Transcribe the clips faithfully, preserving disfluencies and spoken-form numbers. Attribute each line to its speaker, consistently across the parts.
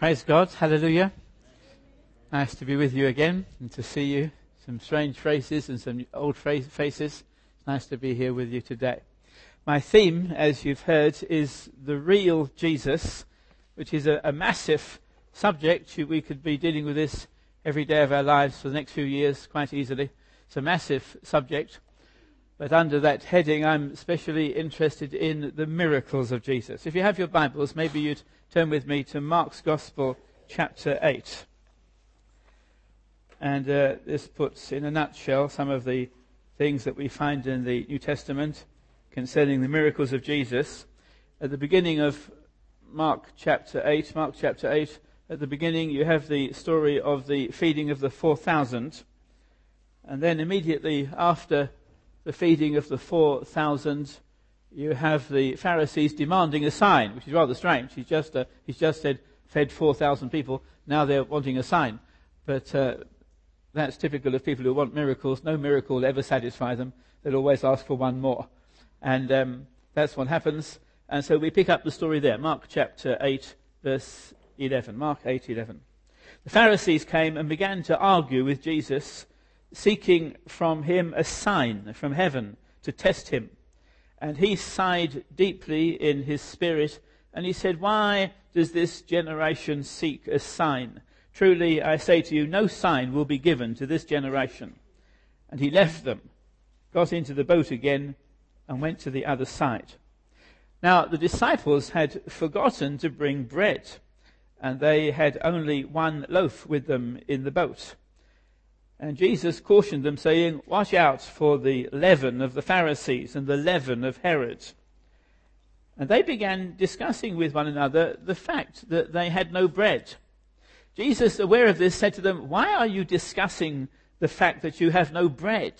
Speaker 1: Praise God. Hallelujah. Nice to be with you again and to see you. Some strange faces and some old faces. It's nice to be here with you today. My theme, as you've heard, is the real Jesus, which is a, a massive subject. We could be dealing with this every day of our lives for the next few years quite easily. It's a massive subject. But under that heading, I'm especially interested in the miracles of Jesus. If you have your Bibles, maybe you'd turn with me to Mark's Gospel, chapter eight. And uh, this puts in a nutshell some of the things that we find in the New Testament concerning the miracles of Jesus. At the beginning of Mark chapter eight, Mark chapter eight, at the beginning you have the story of the feeding of the four thousand. And then immediately after the feeding of the four thousand, you have the Pharisees demanding a sign, which is rather strange. He's just, uh, he's just said, fed four thousand people. Now they're wanting a sign. But uh, that's typical of people who want miracles. No miracle will ever satisfy them. They'll always ask for one more. And um, that's what happens. And so we pick up the story there. Mark chapter eight, verse eleven. Mark eight, eleven. The Pharisees came and began to argue with Jesus, seeking from him a sign from heaven to test him. And he sighed deeply in his spirit, and he said, "Why does this generation seek a sign? Truly, I say to you, no sign will be given to this generation." And he left them, got into the boat again, and went to the other side. Now, the disciples had forgotten to bring bread, and they had only one loaf with them in the boat. And Jesus cautioned them, saying, "Watch out for the leaven of the Pharisees and the leaven of Herod." And they began discussing with one another the fact that they had no bread. Jesus, aware of this, said to them, "Why are you discussing the fact that you have no bread?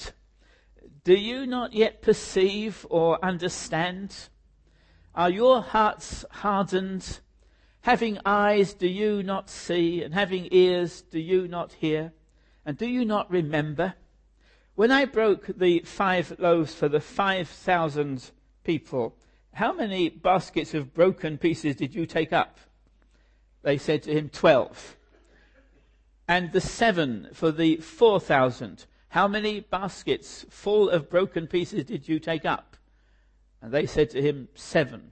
Speaker 1: Do you not yet perceive or understand? Are your hearts hardened? Having eyes, do you not see? And having ears, do you not hear? And do you not remember? When I broke the five loaves for the five thousand people, how many baskets of broken pieces did you take up?" They said to him, twelve. "And the seven for the four thousand, how many baskets full of broken pieces did you take up?" And they said to him, seven.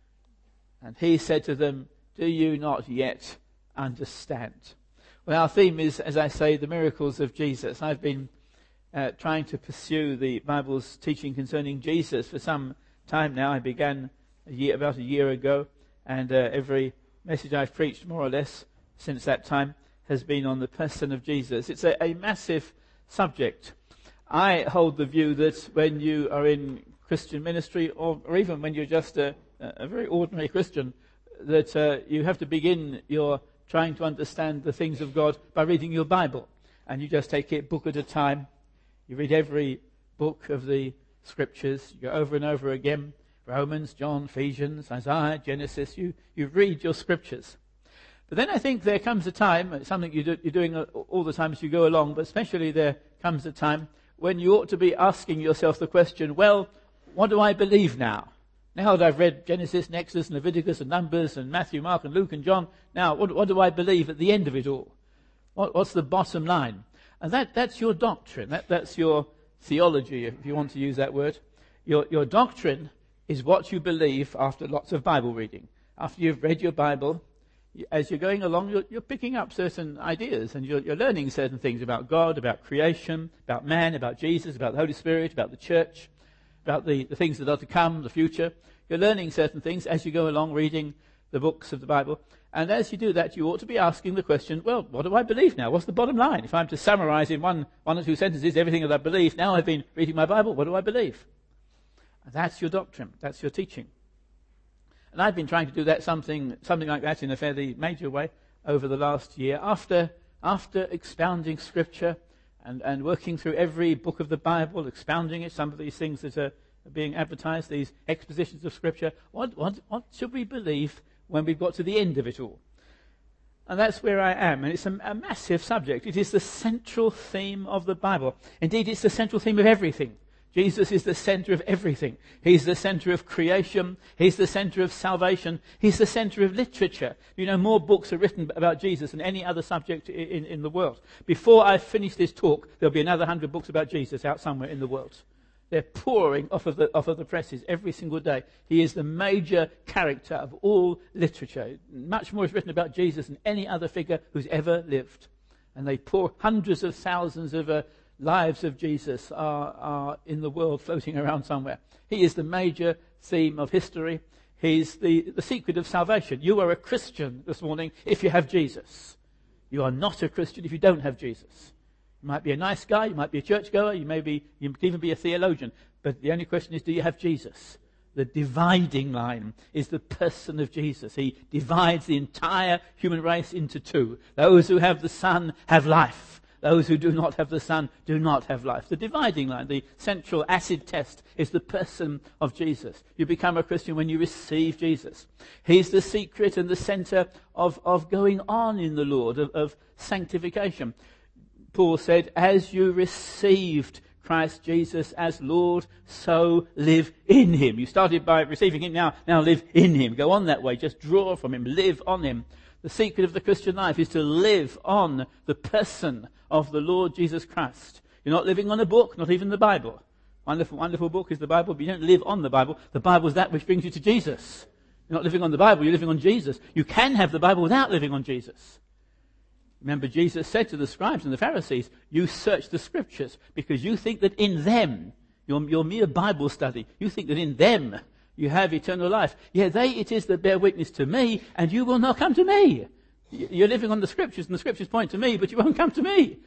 Speaker 1: And he said to them, "Do you not yet understand?" Well, our theme is, as I say, the miracles of Jesus. I've been uh, trying to pursue the Bible's teaching concerning Jesus for some time now. I began a year, about a year ago, and uh, every message I've preached, more or less, since that time, has been on the person of Jesus. It's a, a massive subject. I hold the view that when you are in Christian ministry, or, or even when you're just a, a very ordinary Christian, that uh, you have to begin your trying to understand the things of God by reading your Bible. And you just take it book at a time. You read every book of the Scriptures. You go over and over again. Romans, John, Ephesians, Isaiah, Genesis. You, you read your Scriptures. But then I think there comes a time, it's something you do, you're doing all the time as you go along, but especially there comes a time when you ought to be asking yourself the question, well, what do I believe now? Now that I've read Genesis, and Exodus, and Leviticus, and Numbers, and Matthew, Mark, and Luke, and John, now what, what do I believe at the end of it all? What, what's the bottom line? And that, that's your doctrine. That, that's your theology, if you want to use that word. Your, your doctrine is what you believe after lots of Bible reading. After you've read your Bible, as you're going along, you're, you're picking up certain ideas, and you're, you're learning certain things about God, about creation, about man, about Jesus, about the Holy Spirit, about the church, about the, the things that are to come, the future. You're learning certain things as you go along reading the books of the Bible. And as you do that, you ought to be asking the question, well, what do I believe now? What's the bottom line? If I'm to summarize in one, one or two sentences everything that I believe, now I've been reading my Bible, what do I believe? And that's your doctrine. That's your teaching. And I've been trying to do that something something like that in a fairly major way over the last year. After, after expounding Scripture and, and working through every book of the Bible, expounding it, some of these things that are being advertised, these expositions of Scripture, what, what, what should we believe when we've got to the end of it all? And that's where I am. And it's a, a massive subject. It is the central theme of the Bible. Indeed, it's the central theme of everything Jesus is the center of everything. He's the center of creation. He's the center of salvation. He's the center of literature. You know, more books are written about Jesus than any other subject in, in the world. Before I finish this talk, there'll be another hundred books about Jesus out somewhere in the world. They're pouring off of the, off of the presses every single day. He is the major character of all literature. Much more is written about Jesus than any other figure who's ever lived. And they pour hundreds of thousands of uh, lives of Jesus are, are in the world floating around somewhere. He is the major theme of history. He's the, the secret of salvation. You are a Christian this morning if you have Jesus. You are not a Christian if you don't have Jesus. You might be a nice guy, you might be a churchgoer, you may be, you might even be a theologian. But the only question is, do you have Jesus? The dividing line is the person of Jesus. He divides the entire human race into two. Those who have the Son have life. Those who do not have the Son do not have life. The dividing line, the central acid test, is the person of Jesus. You become a Christian when you receive Jesus. He's the secret and the center of, of going on in the Lord, of, of sanctification. Paul said, as you received Christ Jesus as Lord, so live in him. You started by receiving him, now, now live in him. Go on that way, just draw from him, live on him. The secret of the Christian life is to live on the person of the Lord Jesus Christ. You're not living on a book, not even the Bible. Wonderful, wonderful book is the Bible, but you don't live on the Bible. The Bible is that which brings you to Jesus. You're not living on the Bible, you're living on Jesus. You can have the Bible without living on Jesus. Remember, Jesus said to the scribes and the Pharisees, you search the scriptures because you think that in them, your, your mere Bible study, you think that in them you have eternal life. Yeah, they it is that bear witness to me, and you will not come to me. You're living on the scriptures, and the scriptures point to me, but you won't come to me.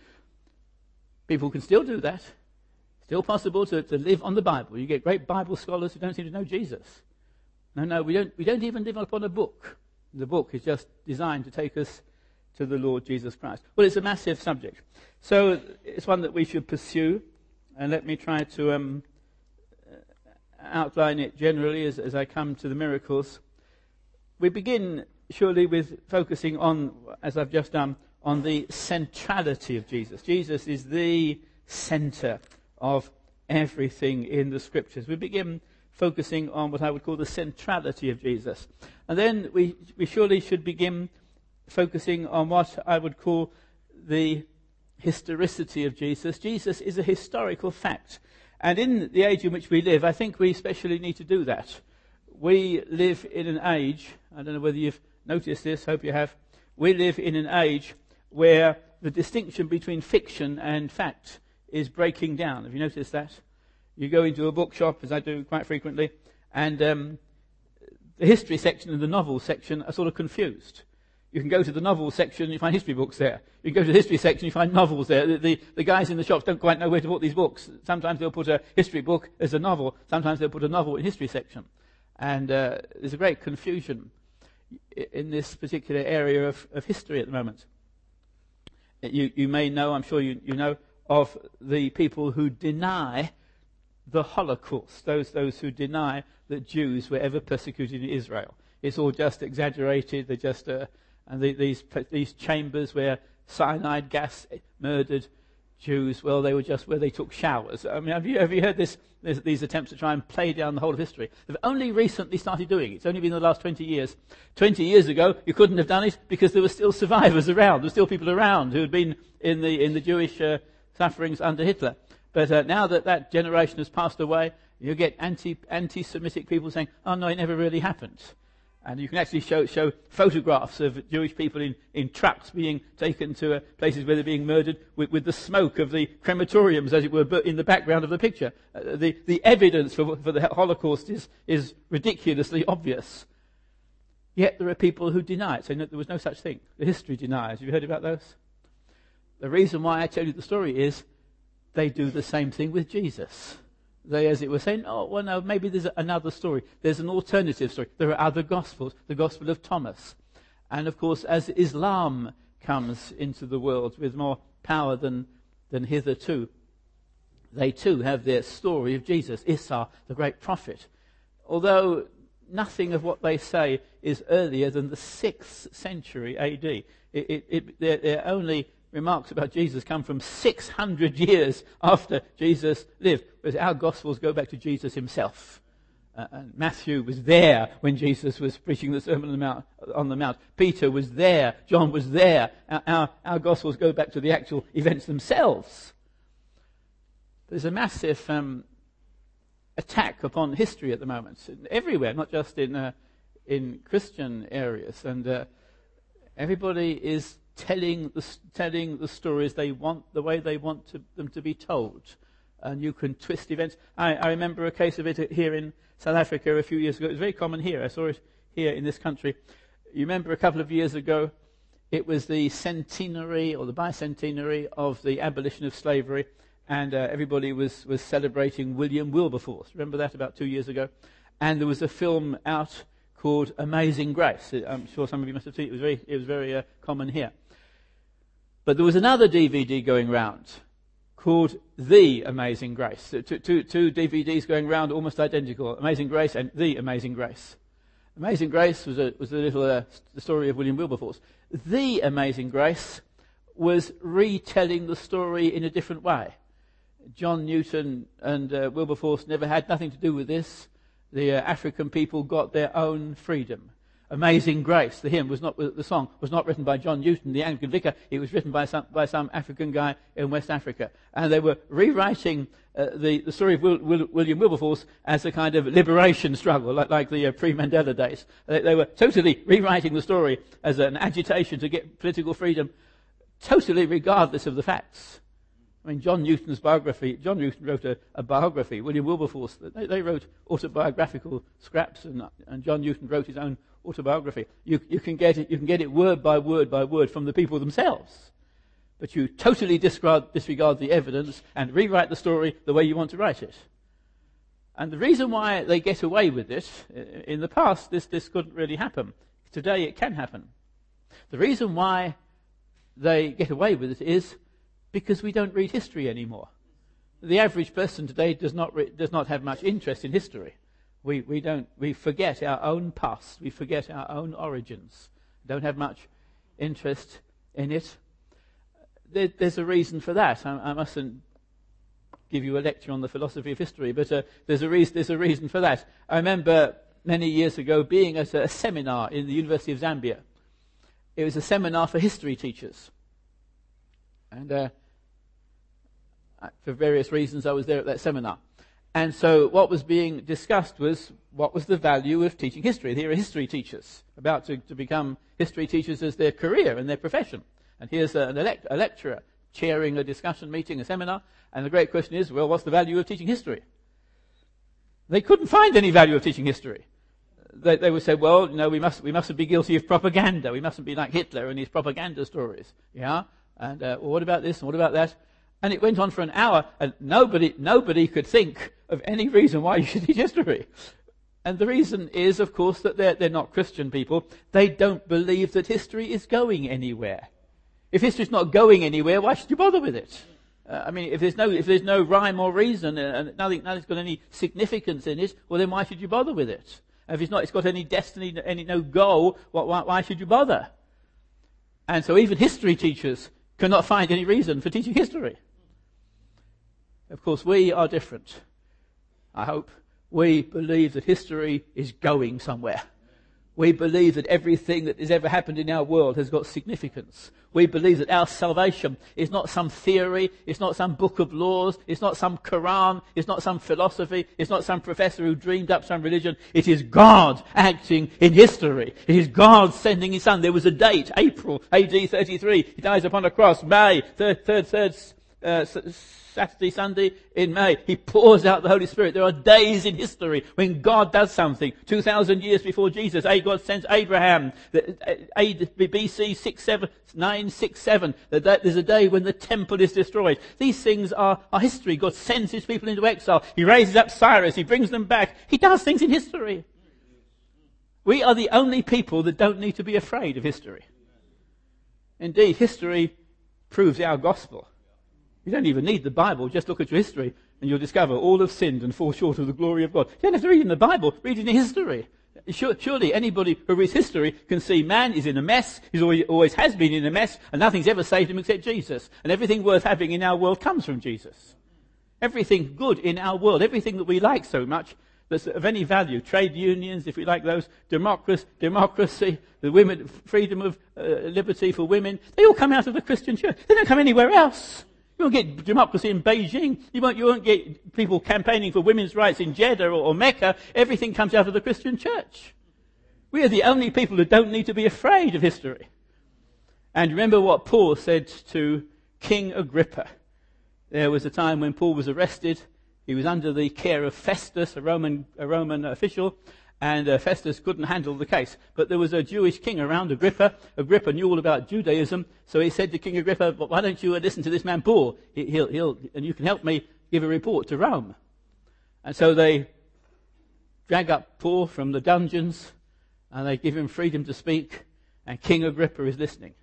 Speaker 1: People can still do that. Still possible to, to live on the Bible. You get great Bible scholars who don't seem to know Jesus. No, no, we don't, we don't even live upon a book. The book is just designed to take us to the Lord Jesus Christ. Well, it's a massive subject. So it's one that we should pursue. And let me try to um, outline it generally as, as I come to the miracles. We begin, surely, with focusing on, as I've just done, on the centrality of Jesus. Jesus is the center of everything in the Scriptures. We begin focusing on what I would call the centrality of Jesus. And then we, we surely should begin focusing on what I would call the historicity of Jesus. Jesus is a historical fact. And in the age in which we live, I think we especially need to do that. We live in an age, I don't know whether you've noticed this, hope you have, we live in an age where the distinction between fiction and fact is breaking down. Have you noticed that? You go into a bookshop, as I do quite frequently, and um, the history section and the novel section are sort of confused. You can go to the novel section and you find history books there. You can go to the history section and you find novels there. The, the, the guys in the shops don't quite know where to put these books. Sometimes they'll put a history book as a novel. Sometimes they'll put a novel in history section. And uh, there's a great confusion in this particular area of, of history at the moment. You, you may know, I'm sure you, you know, of the people who deny the Holocaust, those, those who deny that Jews were ever persecuted in Israel. It's all just exaggerated. They're just... Uh, And the, these these chambers where cyanide gas murdered Jews, well, they were just where they took showers. I mean, have you have you heard this? These attempts to try and play down the whole of history. They've only recently started doing it. It's only been the last twenty years. Twenty years ago, you couldn't have done it because there were still survivors around. There were still people around who had been in the in the Jewish uh, sufferings under Hitler. But uh, now that that generation has passed away, you get anti anti-Semitic people saying, "Oh no, it never really happened." And you can actually show show photographs of Jewish people in, in trucks being taken to uh, places where they're being murdered with, with the smoke of the crematoriums, as it were, in the background of the picture. Uh, the, the evidence for, for the Holocaust is, is ridiculously obvious. Yet there are people who deny it, saying that there was no such thing. The history deniers. Have you heard about those? The reason why I tell you the story is they do the same thing with Jesus. They, as it were, saying, oh, well, no, maybe there's another story. There's an alternative story. There are other Gospels, the Gospel of Thomas. And, of course, as Islam comes into the world with more power than, than hitherto, they too have their story of Jesus, Isa, the great prophet. Although nothing of what they say is earlier than the sixth century A D. It, it, it, they're, they're only remarks about Jesus come from six hundred years after Jesus lived, whereas our Gospels go back to Jesus himself. Uh, and Matthew was there when Jesus was preaching the Sermon on the Mount. On the Mount. Peter was there. John was there. Our, our, our Gospels go back to the actual events themselves. There's a massive um, attack upon history at the moment, everywhere, not just in uh, in Christian areas, and uh, everybody is telling the telling the stories they want, the way they want to, them to be told, and you can twist events. I, I remember a case of it here in South Africa a few years ago. It was very common here. I saw it here in this country. You remember a couple of years ago, it was the centenary or the bicentenary of the abolition of slavery, and uh, everybody was, was celebrating William Wilberforce. Remember that about two years ago? And there was a film out called Amazing Grace. I'm sure some of you must have seen it. It was very, it was very uh, common here. But there was another D V D going round called The Amazing Grace. Two, two, two D V Ds going round, almost identical. Amazing Grace and The Amazing Grace. Amazing Grace was a, was a little uh, the story of William Wilberforce. The Amazing Grace was retelling the story in a different way. John Newton and uh, Wilberforce never had nothing to do with this. The uh, African people got their own freedom. Amazing Grace, the hymn was not, the song was not written by John Newton, the Anglican vicar. It was written by some, by some African guy in West Africa. And they were rewriting uh, the, the story of Will, Will, William Wilberforce as a kind of liberation struggle, like, like the uh, pre-Mandela days. They, they were totally rewriting the story as an agitation to get political freedom, totally regardless of the facts. I mean, John Newton's biography, John Newton wrote a, a biography. William Wilberforce, they, they wrote autobiographical scraps, and, and John Newton wrote his own autobiography. You, you can get it, you can get it word by word by word from the people themselves. But you totally disregard, disregard the evidence and rewrite the story the way you want to write it. And the reason why they get away with it, in the past, this, this couldn't really happen. Today it can happen. The reason why they get away with it is because we don't read history anymore. The average person today does not re- does not have much interest in history. We we don't we forget our own past. We forget our own origins. Don't have much interest in it. There, there's a reason for that. I, I mustn't give you a lecture on the philosophy of history, but uh, there's a reason. There's a reason for that. I remember many years ago being at a seminar in the University of Zambia. It was a seminar for history teachers, and uh, for various reasons, I was there at that seminar. And so what was being discussed was what was the value of teaching history. Here are history teachers about to, to become history teachers as their career and their profession. And here's a, an elect, a lecturer chairing a discussion meeting, a seminar. And the great question is, well, what's the value of teaching history? They couldn't find any value of teaching history. They, they would say, well, you know, we must we mustn't be guilty of propaganda. We mustn't be like Hitler and his propaganda stories. Yeah? And uh, well, what about this and what about that? And it went on for an hour, and nobody nobody could think of any reason why you should teach history. And the reason is, of course, that they're, they're not Christian people. They don't believe that history is going anywhere. If history's not going anywhere, why should you bother with it? Uh, I mean, if there's no if there's no rhyme or reason, and nothing, nothing's got any significance in it, well, then why should you bother with it? And if it's not, it's got any destiny, any no goal, why, why should you bother? And so even history teachers cannot find any reason for teaching history. Of course, we are different. I hope we believe that history is going somewhere. We believe that everything that has ever happened in our world has got significance. We believe that our salvation is not some theory, it's not some book of laws, it's not some Quran, it's not some philosophy, it's not some professor who dreamed up some religion. It is God acting in history. It is God sending his son. There was a date, April, A D thirty-three. He dies upon a cross, May, third, third, third, uh, Saturday, Sunday in May. He pours out the Holy Spirit. There are days in history when God does something. two thousand years before Jesus, God sends Abraham. B C six seven nine six seven. There's a day when the temple is destroyed. These things are, are history. God sends his people into exile. He raises up Cyrus. He brings them back. He does things in history. We are the only people that don't need to be afraid of history. Indeed, history proves our gospel. You don't even need the Bible. Just look at your history and you'll discover all have sinned and fall short of the glory of God. You don't have to read in the Bible. Read in history. Surely anybody who reads history can see man is in a mess, he's always, always has been in a mess, and nothing's ever saved him except Jesus. And everything worth having in our world comes from Jesus. Everything good in our world, everything that we like so much, that's of any value, trade unions, if we like those, democracy, democracy the women, freedom of uh, liberty for women, they all come out of the Christian church. They don't come anywhere else. You won't get democracy in Beijing. You won't, you won't get people campaigning for women's rights in Jeddah or, or Mecca. Everything comes out of the Christian church. We are the only people who don't need to be afraid of history. And remember what Paul said to King Agrippa. There was a time when Paul was arrested. He was under the care of Festus, a Roman, a Roman official, and uh, Festus couldn't handle the case. But there was a Jewish king around Agrippa. Agrippa knew all about Judaism, so he said to King Agrippa, "Why don't you listen to this man Paul? He, he'll, he'll, and you can help me give a report to Rome." And so they drag up Paul from the dungeons, and they give him freedom to speak, and King Agrippa is listening.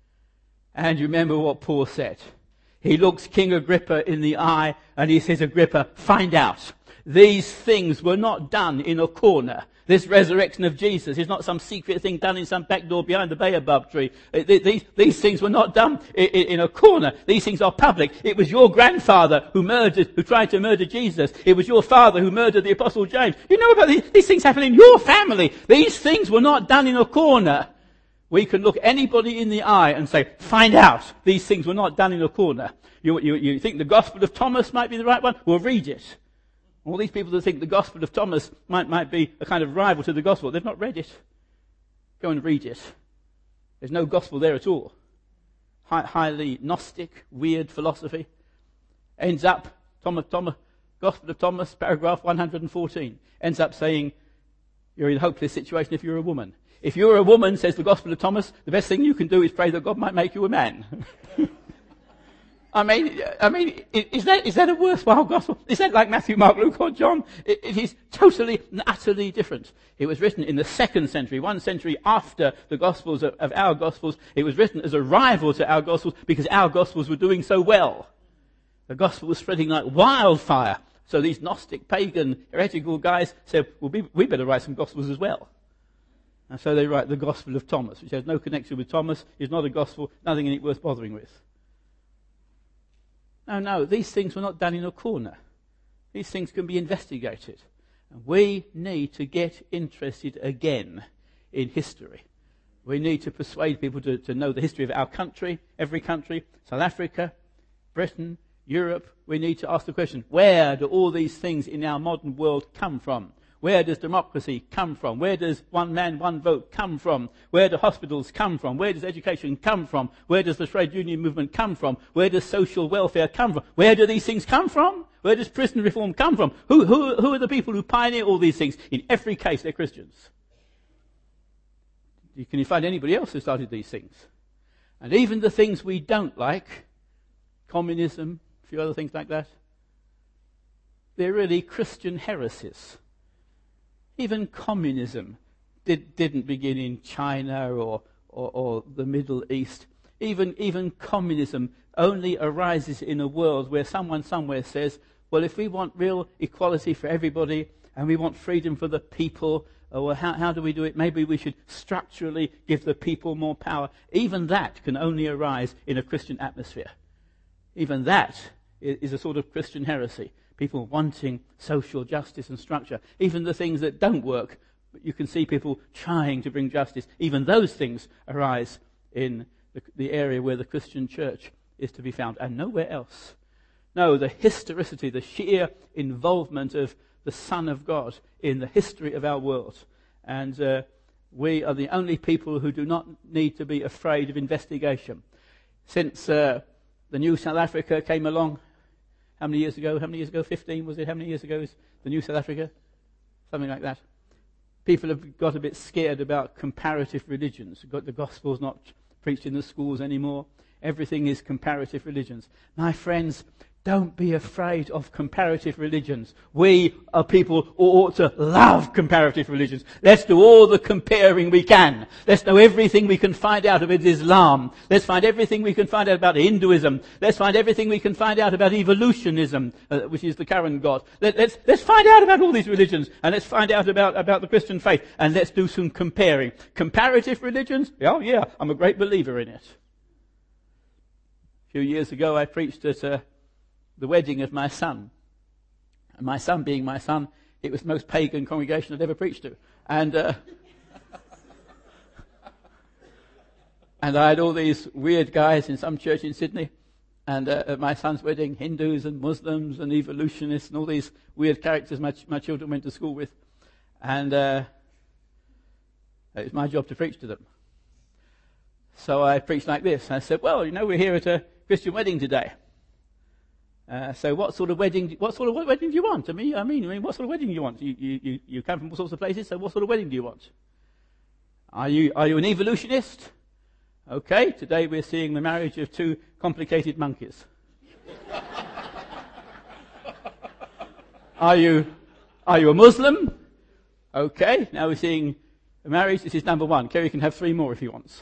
Speaker 1: And you remember what Paul said. He looks King Agrippa in the eye, and he says, "Agrippa, find out. These things were not done in a corner. This resurrection of Jesus is not some secret thing done in some back door behind the baobab tree. These, these things were not done in a corner. These things are public. It was your grandfather who murdered, who tried to murder Jesus. It was your father who murdered the Apostle James. You know about these, these things happen in your family. These things were not done in a corner." We can look anybody in the eye and say, "Find out. These things were not done in a corner." You, you, you think the Gospel of Thomas might be the right one? Well, read it. All these people that think the Gospel of Thomas might, might be a kind of rival to the Gospel, they've not read it. Go and read it. There's no Gospel there at all. High, highly Gnostic, weird philosophy. Ends up, Thomas, Thomas, Gospel of Thomas, paragraph one hundred fourteen, ends up saying, you're in a hopeless situation if you're a woman. If you're a woman, says the Gospel of Thomas, the best thing you can do is pray that God might make you a man. I mean, I mean, is that, is that a worthwhile gospel? Is that like Matthew, Mark, Luke, or John? It, it is totally and utterly different. It was written in the second century, one century after the gospels of, of our gospels. It was written as a rival to our gospels because our gospels were doing so well. The gospel was spreading like wildfire. So these Gnostic, pagan, heretical guys said, well, we, we better write some gospels as well. And so they write the Gospel of Thomas, which has no connection with Thomas, is not a gospel, nothing in it worth bothering with. No, no, these things were not done in a corner. These things can be investigated. And we need to get interested again in history. We need to persuade people to, to know the history of our country, every country, South Africa, Britain, Europe. We need to ask the question, where do all these things in our modern world come from? Where does democracy come from? Where does one man, one vote come from? Where do hospitals come from? Where does education come from? Where does the trade union movement come from? Where does social welfare come from? Where do these things come from? Where does prison reform come from? Who, who, who are the people who pioneer all these things? In every case, they're Christians. Can you find anybody else who started these things? And even the things we don't like, communism, a few other things like that, they're really Christian heresies. Even communism did, didn't begin in China or, or, or the Middle East. Even, even communism only arises in a world where someone somewhere says, well, if we want real equality for everybody and we want freedom for the people, oh, well, how, how do we do it? Maybe we should structurally give the people more power. Even that can only arise in a Christian atmosphere. Even that is, is a sort of Christian heresy. People wanting social justice and structure. Even the things that don't work, you can see people trying to bring justice. Even those things arise in the, the area where the Christian church is to be found, and nowhere else. No, the historicity, the sheer involvement of the Son of God in the history of our world. And uh, we are the only people who do not need to be afraid of investigation. Since uh, the new South Africa came along, how many years ago? How many years ago? fifteen, was it? How many years ago is the new South Africa? Something like that. People have got a bit scared about comparative religions. The gospel's not preached in the schools anymore. Everything is comparative religions. My friends, Don't be afraid of comparative religions. We are people who ought to love comparative religions. Let's do all the comparing we can. Let's know everything we can find out about Islam. Let's find everything we can find out about Hinduism. Let's find everything we can find out about evolutionism, uh, which is the current God. Let, let's, let's find out about all these religions, and let's find out about, about the Christian faith, and let's do some comparing. Comparative religions? Oh yeah, I'm a great believer in it. A few years ago I preached at a the wedding of my son. And my son being my son, it was the most pagan congregation I'd ever preached to. And, uh, and I had all these weird guys in some church in Sydney. And uh, at my son's wedding, Hindus and Muslims and evolutionists and all these weird characters my, ch- my children went to school with. And uh, it was my job to preach to them. So I preached like this. I said, well, you know, we're here at a Christian wedding today. Uh, so what sort of wedding, what sort of wedding do you want? I mean, I mean, I mean, what sort of wedding do you want? You, you, you come from all sorts of places, so what sort of wedding do you want? Are you, are you an evolutionist? Okay, today we're seeing the marriage of two complicated monkeys. Are you, are you a Muslim? Okay, now we're seeing a marriage. This is number one. Kerry can have three more if he wants.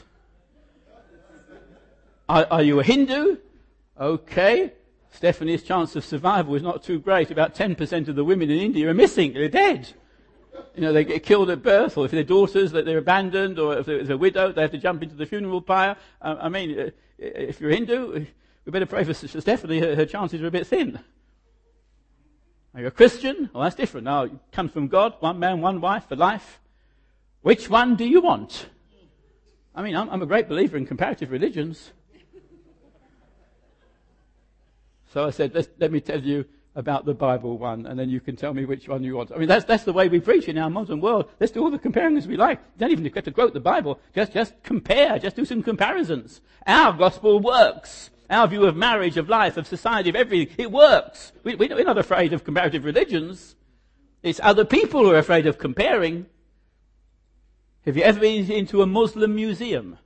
Speaker 1: Are, are you a Hindu? Okay. Stephanie's chance of survival is not too great. About ten percent of the women in India are missing. They're dead. You know, they get killed at birth, or if they're daughters, that they're abandoned, or if they're a widow, they have to jump into the funeral pyre. Uh, I mean, if you're Hindu, we better pray for Stephanie. Her, her chances are a bit thin. Are you a Christian? Well, that's different. Now, it comes from God, one man, one wife for life. Which one do you want? I mean, I'm, I'm a great believer in comparative religions. So I said, Let's, let me tell you about the Bible one, and then you can tell me which one you want. I mean, that's that's the way we preach in our modern world. Let's do all the comparing as we like. You don't even get to quote the Bible. Just, just compare. Just do some comparisons. Our gospel works. Our view of marriage, of life, of society, of everything, it works. We, we, we're not afraid of comparative religions. It's other people who are afraid of comparing. Have you ever been into a Muslim museum?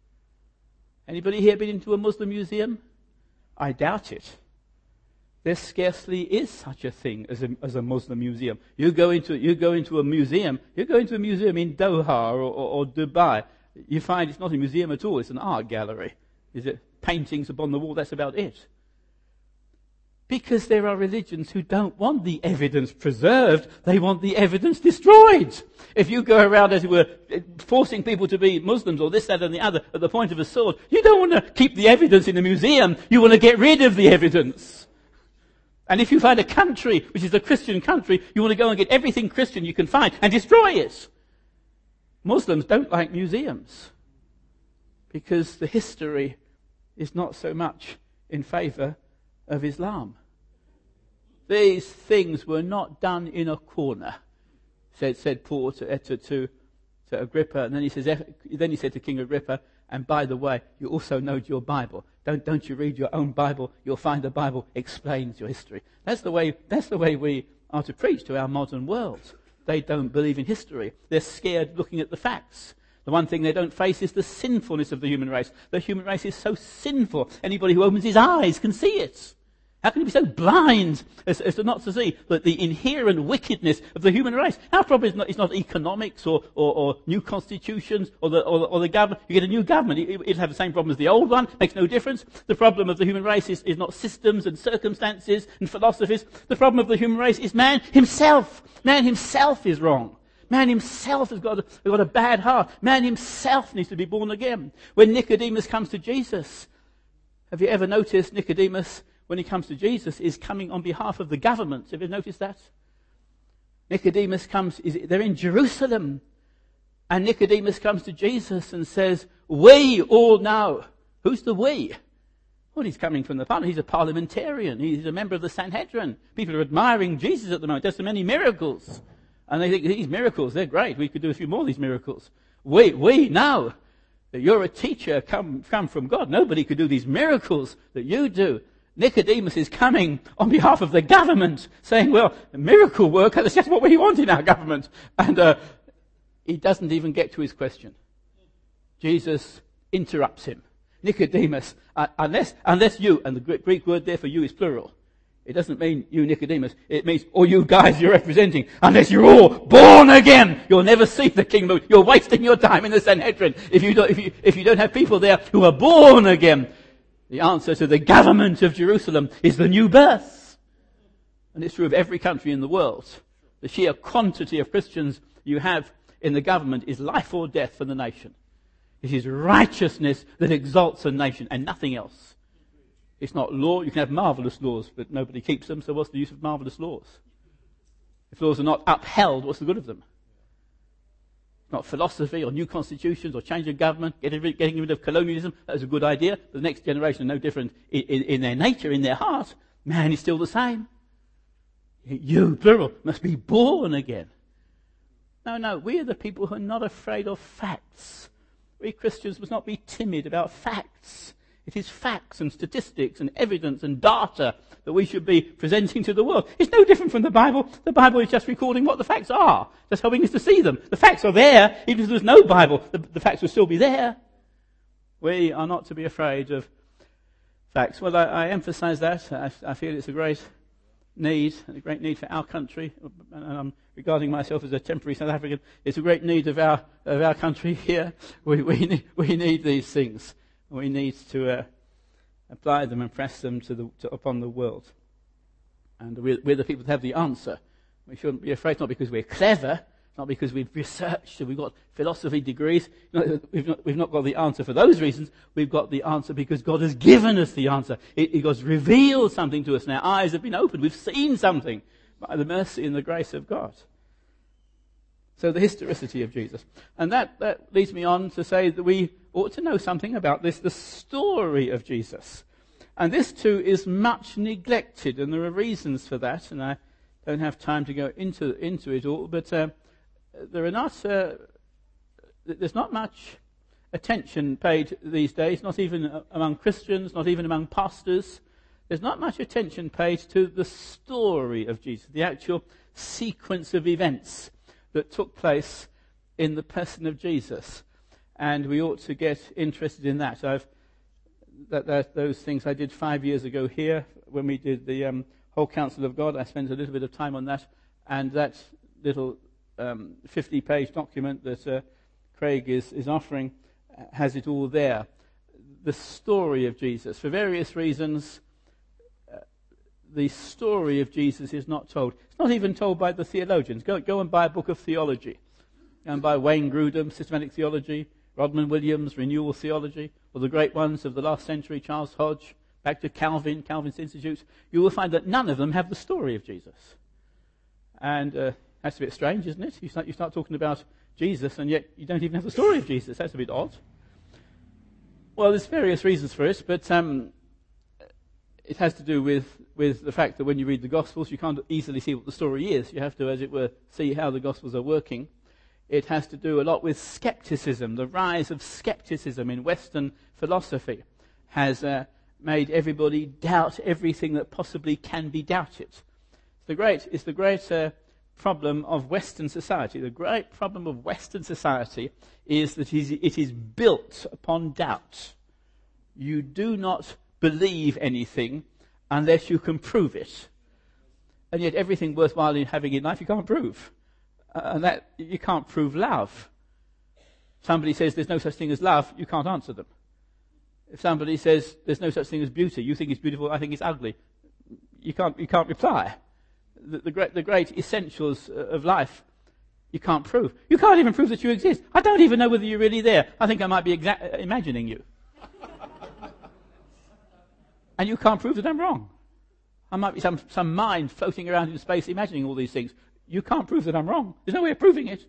Speaker 1: Anybody here been into a Muslim museum? I doubt it. There scarcely is such a thing as a, as a Muslim museum. You go into you go into a museum. You go into a museum in Doha or, or, or Dubai. You find it's not a museum at all. It's an art gallery. Is it paintings upon the wall? That's about it. Because there are religions who don't want the evidence preserved. They want the evidence destroyed. If you go around, as it were, forcing people to be Muslims or this, that, and the other at the point of a sword, you don't want to keep the evidence in the museum. You want to get rid of the evidence. And if you find a country which is a Christian country, you want to go and get everything Christian you can find and destroy it. Muslims don't like museums because the history is not so much in favour of Islam. These things were not done in a corner, said said Paul to to, to, to Agrippa, and then he says then he said to King Agrippa, and by the way, you also know your Bible. Don't don't you read your own Bible? You'll find the Bible explains your history. That's the way that's the way we are to preach to our modern world. They don't believe in history. They're scared looking at the facts. The one thing they don't face is the sinfulness of the human race. The human race is so sinful. Anybody who opens his eyes can see it. How can he be so blind as, as to not to see that the inherent wickedness of the human race? Our problem is not, it's not economics or, or, or new constitutions or the, or, the, or the government. You get a new government, it, it'll have the same problem as the old one, makes no difference. The problem of the human race is, is not systems and circumstances and philosophies. The problem of the human race is man himself. Man himself is wrong. Man himself has got a, has got a bad heart. Man himself needs to be born again. When Nicodemus comes to Jesus, have you ever noticed Nicodemus, when he comes to Jesus, is coming on behalf of the government? Have you noticed that? Nicodemus comes, is, they're in Jerusalem, and Nicodemus comes to Jesus and says, we all know. Who's the we? Well, he's coming from the parliament. He's a parliamentarian. He's a member of the Sanhedrin. People are admiring Jesus at the moment. Does so many miracles. And they think, these miracles, they're great. We could do a few more of these miracles. We, we know that you're a teacher come, come from God. Nobody could do these miracles that you do. Nicodemus is coming on behalf of the government, saying, well, miracle work, that's just what we want in our government. And uh, he doesn't even get to his question. Jesus interrupts him. Nicodemus, uh, unless unless you, and the Greek word there for you is plural, It doesn't mean you, Nicodemus. It means all you guys you're representing. Unless you're all born again, you'll never see the kingdom. You're wasting your time in the Sanhedrin if you don't, if you, if you don't have people there who are born again. The answer to the government of Jerusalem is the new birth. And it's true of every country in the world. The sheer quantity of Christians you have in the government is life or death for the nation. It is righteousness that exalts a nation and nothing else. It's not law. You can have marvellous laws, but nobody keeps them, so what's the use of marvellous laws? If laws are not upheld, what's the good of them? It's not philosophy or new constitutions or change of government, getting rid, getting rid of colonialism. That was a good idea. But the next generation are no different in, in, in their nature, in their heart. Man is still the same. You, plural, must be born again. No, no, we are the people who are not afraid of facts. We Christians must not be timid about facts. It is facts and statistics and evidence and data that we should be presenting to the world. It's no different from the Bible. The Bible is just recording what the facts are, just helping us to see them. The facts are there. Even if there's no Bible, the, the facts will still be there. We are not to be afraid of facts. Well, I, I emphasize that. I, I feel it's a great need, a great need for our country. And I'm regarding myself as a temporary South African. It's a great need of our of our country here. We we need, we need these things. We need to uh, apply them and press them to the, to, upon the world. And we're, we're the people that have the answer. We shouldn't be afraid, not because we're clever, not because we've researched and we've got philosophy degrees. We've not, we've not got the answer for those reasons. We've got the answer because God has given us the answer. It, it God's revealed something to us and our eyes have been opened. We've seen something by the mercy and the grace of God. So the historicity of Jesus. And that, that leads me on to say that we ought to know something about this, the story of Jesus. And this too is much neglected, and there are reasons for that, and I don't have time to go into into it all, but uh, there are not, uh, there's not much attention paid these days, not even among Christians, not even among pastors. There's not much attention paid to the story of Jesus, the actual sequence of events that took place in the person of Jesus. And we ought to get interested in that. I've, that, that those things I did five years ago here when we did the um, whole counsel of God. I spent a little bit of time on that. And that little um, fifty-page document that uh, Craig is, is offering has it all there. The story of Jesus. For various reasons, uh, the story of Jesus is not told. It's not even told by the theologians. Go, go and buy a book of theology. And by Wayne Grudem, Systematic Theology, Rodman Williams, Renewal Theology, or the great ones of the last century, Charles Hodge, back to Calvin, Calvin's Institutes, you will find that none of them have the story of Jesus. And uh, that's a bit strange, isn't it? You start, you start talking about Jesus, and yet you don't even have the story of Jesus. That's a bit odd. Well, there's various reasons for it, but um, it has to do with, with the fact that when you read the Gospels, you can't easily see what the story is. You have to, as it were, see how the Gospels are working. It has to do a lot with skepticism. The rise of skepticism in Western philosophy has uh, made everybody doubt everything that possibly can be doubted. It's the great, it's the great uh, problem of Western society. The great problem of Western society is that it is built upon doubt. You do not believe anything unless you can prove it. And yet everything worthwhile in having in life you can't prove. Uh, and that you can't prove love. Somebody says there's no such thing as love, you can't answer them. If somebody says there's no such thing as beauty, you think it's beautiful, I think it's ugly, you can't you can't reply. The, the great the great essentials of life you can't prove. You can't even prove that you exist. I don't even know whether you're really there. I think I might be exa- imagining you. And you can't prove that I'm wrong. I might be some, some mind floating around in space imagining all these things. You can't prove that I'm wrong. There's no way of proving it.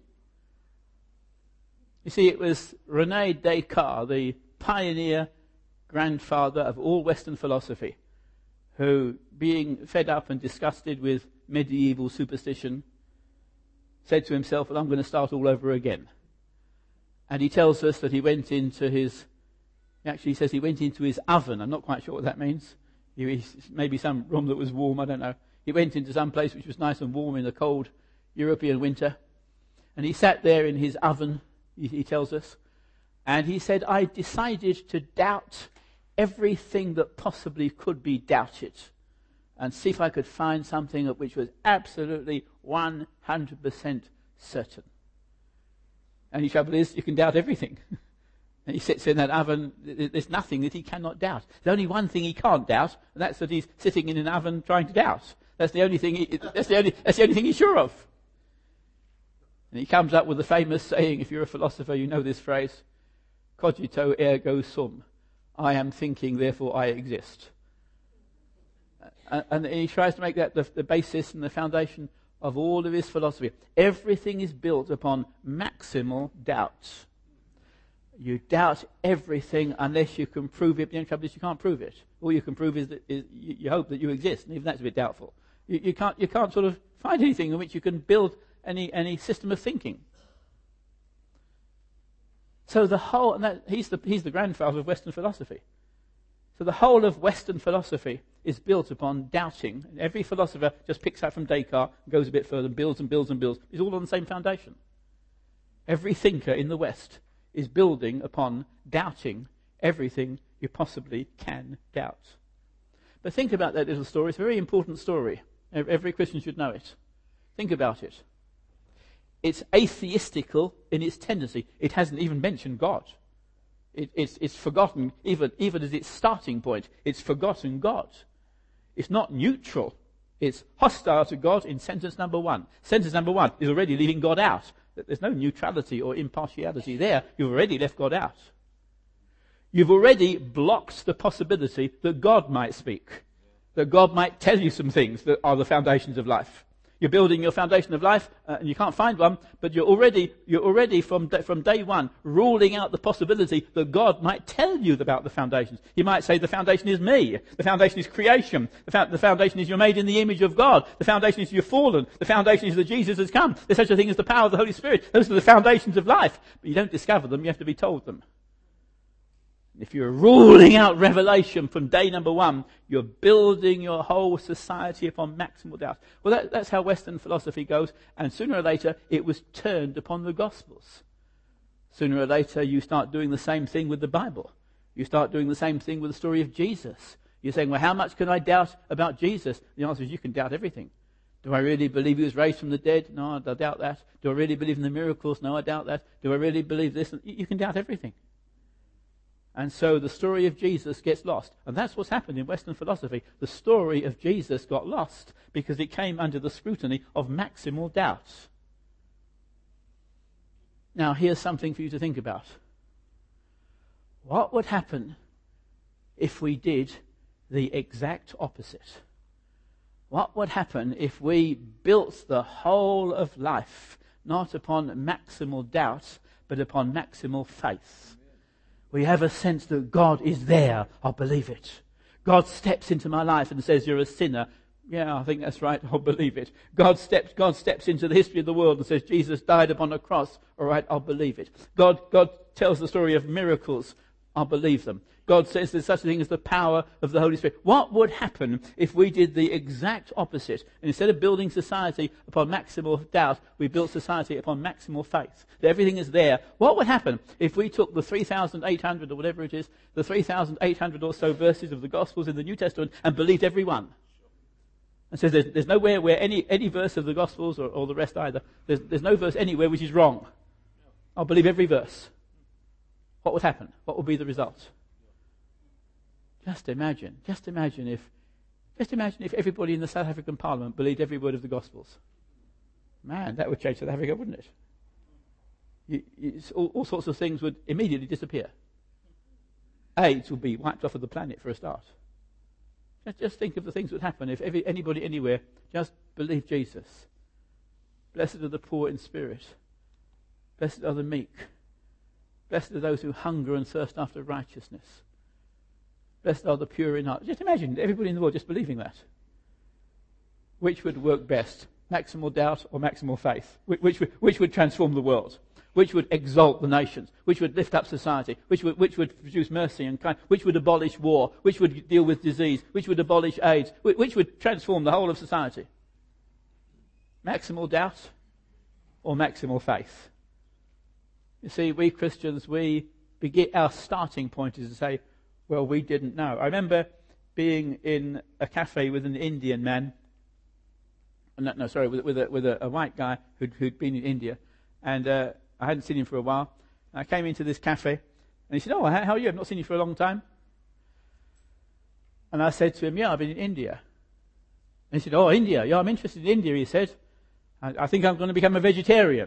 Speaker 1: You see, it was René Descartes, the pioneer grandfather of all Western philosophy, who, being fed up and disgusted with medieval superstition, said to himself, well, I'm going to start all over again. And he tells us that he went into his, he actually says he went into his oven. I'm not quite sure what that means. He, maybe some room that was warm, I don't know. He went into some place which was nice and warm in the cold European winter. And he sat there in his oven, he, he tells us. And he said, I decided to doubt everything that possibly could be doubted and see if I could find something which was absolutely one hundred percent certain. And the trouble is, you can doubt everything. And he sits in that oven, there's nothing that he cannot doubt. There's only one thing he can't doubt, and that's that he's sitting in an oven trying to doubt. That's the only thing he, that's the only, that's the only thing he's sure of. And he comes up with the famous saying, if you're a philosopher, you know this phrase, cogito ergo sum. I am thinking, therefore I exist. And, and he tries to make that the, the basis and the foundation of all of his philosophy. Everything is built upon maximal doubts. You doubt everything unless you can prove it. The only trouble is you can't prove it. All you can prove is that is you, you hope that you exist, and even that's a bit doubtful. You, you can't you can't sort of find anything in which you can build any any system of thinking. So the whole, and that, he's the he's the grandfather of Western philosophy. So the whole of Western philosophy is built upon doubting. And every philosopher just picks out from Descartes and goes a bit further and builds and builds and builds. It's all on the same foundation. Every thinker in the West is building upon doubting everything you possibly can doubt. But think about that little story. It's a very important story. Every Christian should know it. Think about it. It's atheistical in its tendency. It hasn't even mentioned God. It, it's, it's forgotten, even, even as its starting point. It's forgotten God. It's not neutral. It's hostile to God in sentence number one. Sentence number one is already leaving God out. There's no neutrality or impartiality there. You've already left God out. You've already blocked the possibility that God might speak, that God might tell you some things that are the foundations of life. You're building your foundation of life, uh, and you can't find one, but you're already, you're already from, from day one ruling out the possibility that God might tell you about the foundations. He might say the foundation is me. The foundation is creation. The, fo- the foundation is you're made in the image of God. The foundation is you're fallen. The foundation is that Jesus has come. There's such a thing as the power of the Holy Spirit. Those are the foundations of life. But you don't discover them, you have to be told them. If you're ruling out revelation from day number one, you're building your whole society upon maximal doubt. Well, that, that's how Western philosophy goes, and sooner or later it was turned upon the Gospels. Sooner or later you start doing the same thing with the Bible. You start doing the same thing with the story of Jesus. You're saying, well, how much can I doubt about Jesus? The answer is you can doubt everything. Do I really believe he was raised from the dead? No, I doubt that. Do I really believe in the miracles? No, I doubt that. Do I really believe this? You can doubt everything. And so the story of Jesus gets lost. And that's what's happened in Western philosophy. The story of Jesus got lost because it came under the scrutiny of maximal doubt. Now, here's something for you to think about. What would happen if we did the exact opposite? What would happen if we built the whole of life not upon maximal doubt, but upon maximal faith? We have a sense that God is there. I'll believe it. God steps into my life and says, you're a sinner. Yeah, I think that's right. I'll believe it. God steps, God steps into the history of the world and says, Jesus died upon a cross. All right, I'll believe it. God, God tells the story of miracles. I'll believe them. God says there's such a thing as the power of the Holy Spirit. What would happen if we did the exact opposite? And instead of building society upon maximal doubt, we built society upon maximal faith. That everything is there. What would happen if we took the three thousand eight hundred or whatever it is, the three thousand eight hundred or so verses of the Gospels in the New Testament and believed every one? And says there's, there's nowhere where any, any verse of the Gospels or, or the rest either, there's, there's no verse anywhere which is wrong. I'll believe every verse. What would happen? What would be the result? Just imagine, just imagine if, just imagine if everybody in the South African Parliament believed every word of the Gospels. Man, that would change South Africa, wouldn't it? You, you, all, all sorts of things would immediately disappear. AIDS would be wiped off of the planet for a start. Just, just think of the things that would happen if every, anybody anywhere just believed Jesus. Blessed are the poor in spirit. Blessed are the meek. Blessed are those who hunger and thirst after righteousness. Blessed are the pure in heart. Just imagine everybody in the world just believing that. Which would work best? Maximal doubt or maximal faith? Which, which, would, which would transform the world? Which would exalt the nations? Which would lift up society? Which would, which would produce mercy and kindness? Which would abolish war? Which would deal with disease? Which would abolish AIDS? Which, which would transform the whole of society? Maximal doubt or maximal faith? You see, we Christians, we begin, our starting point is to say, well, we didn't know. I remember being in a cafe with an Indian man. No, no sorry, with, with, a, with a, a white guy who'd, who'd been in India. And uh, I hadn't seen him for a while. And I came into this cafe, and he said, "Oh, how are you? I've not seen you for a long time." And I said to him, "Yeah, I've been in India." And he said, "Oh, India. Yeah, I'm interested in India," he said. I, I think I'm going to become a vegetarian.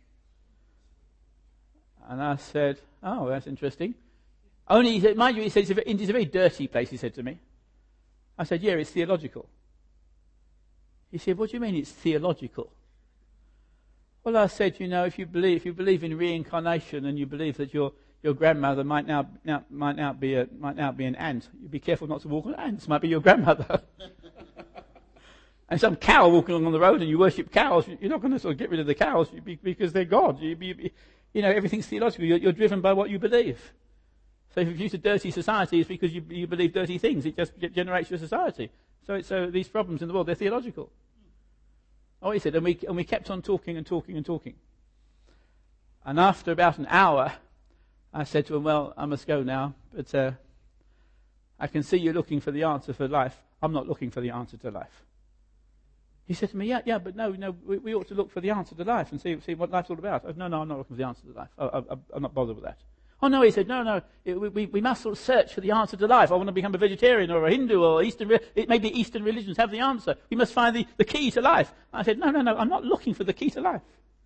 Speaker 1: And I said, "Oh, that's interesting." Only, he said, mind you, he said, India's a very dirty place, he said to me. I said, "Yeah, it's theological." He said, "What do you mean it's theological?" Well, I said, you know, if you believe if you believe in reincarnation and you believe that your your grandmother might now, now might now be a might now be an ant, you be careful not to walk on ants. Might be your grandmother. And some cow walking along the road, and you worship cows. You're not going to sort of get rid of the cows because they're God. You, you, you know, everything's theological. You're, you're driven by what you believe. So if it's a dirty society, it's because you, you believe dirty things. It just generates your society. So, it's, so these problems in the world, they're theological. Oh, he said, and we and we kept on talking and talking and talking. And after about an hour, I said to him, "Well, I must go now, but uh, I can see you're looking for the answer for life. I'm not looking for the answer to life." He said to me, "Yeah, yeah, but no, no, we, we ought to look for the answer to life and see see what life's all about." I said, "No, no, I'm not looking for the answer to life. I, I, I'm not bothered with that." "Oh no," he said, "no, no, it, we, we must sort of search for the answer to life. I want to become a vegetarian or a Hindu or Eastern, it maybe Eastern religions have the answer. We must find the, the key to life." I said, "No, no, no, I'm not looking for the key to life."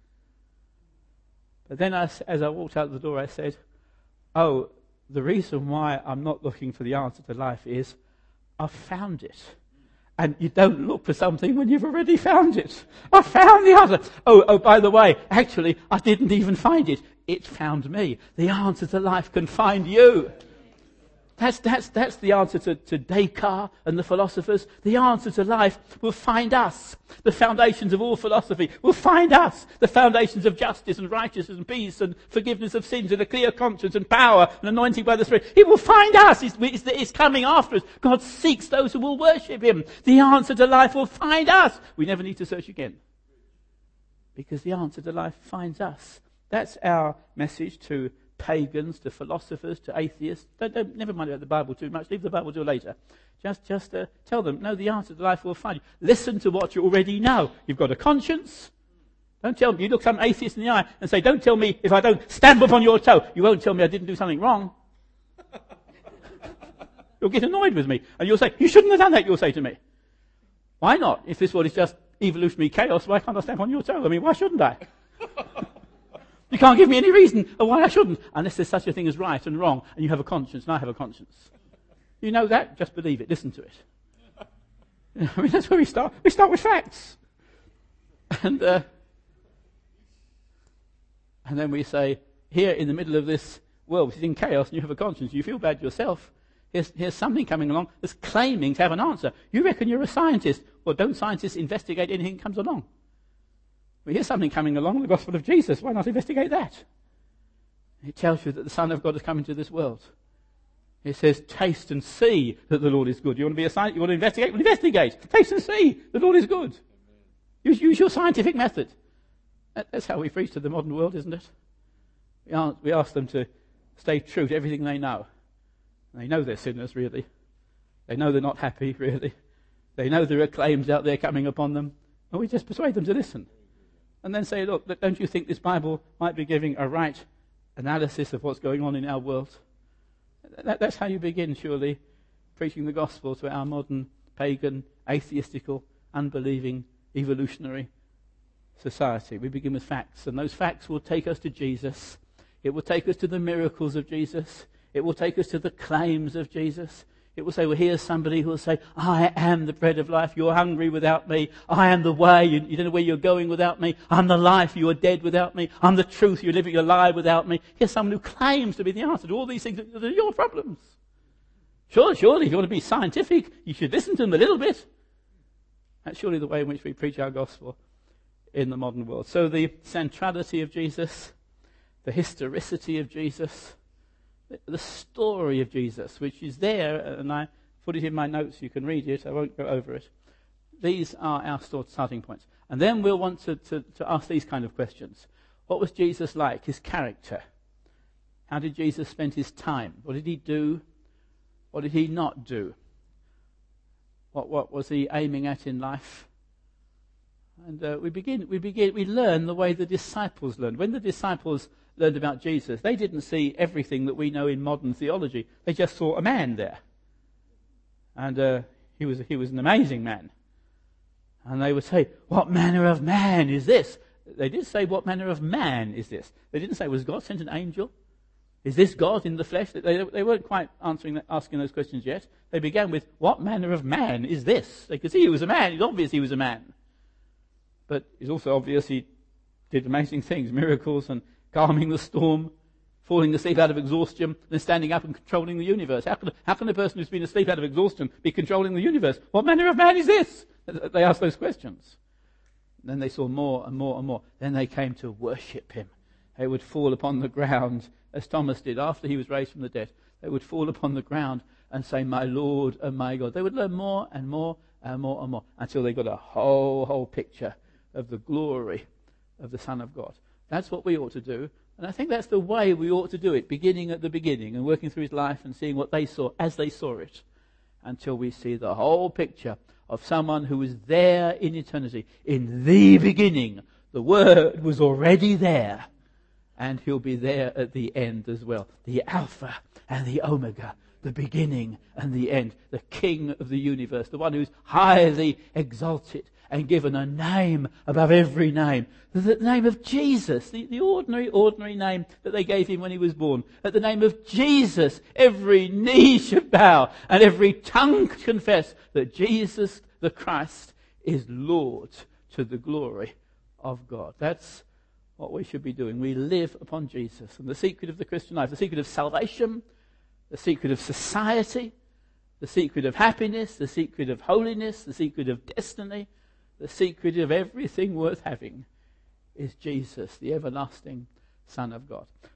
Speaker 1: But then I, as I walked out the door, I said, "Oh, the reason why I'm not looking for the answer to life is I've found it. And you don't look for something when you've already found it. I found the answer. Oh, oh, by the way, actually, I didn't even find it. It found me. The answer to life can find you." That's, that's, that's the answer to, to Descartes and the philosophers. The answer to life will find us. The foundations of all philosophy will find us. The foundations of justice and righteousness and peace and forgiveness of sins and a clear conscience and power and anointing by the Spirit. It will find us. It's, it's, it's coming after us. God seeks those who will worship Him. The answer to life will find us. We never need to search again, because the answer to life finds us. That's our message to pagans, to philosophers, to atheists. Don't, don't, never mind about the Bible too much. Leave the Bible till later. Just, just uh, tell them, no, the answer to life will find you. Listen to what you already know. You've got a conscience. Don't tell me. You look some atheist in the eye and say, "Don't tell me if I don't stamp upon your toe." You won't tell me I didn't do something wrong. You'll get annoyed with me, and you'll say, "You shouldn't have done that." You'll say to me, "Why not? If this world is just evolutionary chaos, why can't I stamp on your toe? I mean, why shouldn't I?" You can't give me any reason of why I shouldn't, unless there's such a thing as right and wrong, and you have a conscience, and I have a conscience. You know that? Just believe it. Listen to it. I mean, that's where we start. We start with facts. And uh, and then we say, here in the middle of this world, which is in chaos, and you have a conscience, you feel bad yourself, here's, here's something coming along that's claiming to have an answer. You reckon you're a scientist. Well, don't scientists investigate anything that comes along? Well, here's something coming along, the gospel of Jesus. Why not investigate that? It tells you that the Son of God has come into this world. It says, "Taste and see that the Lord is good." You want to be a scientist? You want to investigate? Well, investigate. Taste and see the Lord is good. Use, use your scientific method. That, that's how we preach to the modern world, isn't it? We, ask, we ask them to stay true to everything they know. And they know they're sinners, really. They know they're not happy, really. They know there are claims out there coming upon them. And we just persuade them to listen. And then say, "Look, don't you think this Bible might be giving a right analysis of what's going on in our world?" That, that's how you begin, surely, preaching the gospel to our modern, pagan, atheistical, unbelieving, evolutionary society. We begin with facts, and those facts will take us to Jesus. It will take us to the miracles of Jesus. It will take us to the claims of Jesus. It will say, well, here's somebody who will say, "I am the bread of life. You're hungry without me. I am the way. You, you don't know where you're going without me. I'm the life. You are dead without me. I'm the truth. You're living a lie without me." Here's someone who claims to be the answer to all these things that are your problems. Surely, surely, if you want to be scientific, you should listen to them a little bit. That's surely the way in which we preach our gospel in the modern world. So the centrality of Jesus, the historicity of Jesus, the story of Jesus, which is there, and I put it in my notes, you can read it, I won't go over it. These are our starting points. And then we'll want to, to, to ask these kind of questions. What was Jesus like? His character? How did Jesus spend his time? What did he do? What did he not do? What, what was he aiming at in life? And uh, we begin, we begin, we learn the way the disciples learned. When the disciples learned about Jesus, they didn't see everything that we know in modern theology. They just saw a man there. And uh, he was he was an amazing man. And they would say, what manner of man is this? They did say, what manner of man is this? They didn't say, was God sent an angel? Is this God in the flesh? They, they weren't quite answering, asking those questions yet. They began with, what manner of man is this? They could see he was a man. It's obvious he was a man. But it's also obvious he did amazing things, miracles and calming the storm, falling asleep out of exhaustion, then standing up and controlling the universe. How can, how can a person who's been asleep out of exhaustion be controlling the universe? What manner of man is this? They asked those questions. Then they saw more and more and more. Then they came to worship him. They would fall upon the ground, as Thomas did after he was raised from the dead. They would fall upon the ground and say, my Lord and my God. They would learn more and more and more and more until they got a whole, whole picture of the glory of the Son of God. That's what we ought to do. And I think that's the way we ought to do it, beginning at the beginning and working through his life and seeing what they saw as they saw it, until we see the whole picture of someone who was there in eternity. In the beginning, the Word was already there, and he'll be there at the end as well. The Alpha and the Omega, the beginning and the end, the King of the universe, the one who's highly exalted and given a name above every name. The name of Jesus, the, the ordinary, ordinary name that they gave him when he was born. At the name of Jesus, every knee should bow and every tongue confess that Jesus the Christ is Lord, to the glory of God. That's what we should be doing. We live upon Jesus. And the secret of the Christian life, the secret of salvation, the secret of society, the secret of happiness, the secret of holiness, the secret of destiny, the secret of everything worth having is Jesus, the everlasting Son of God.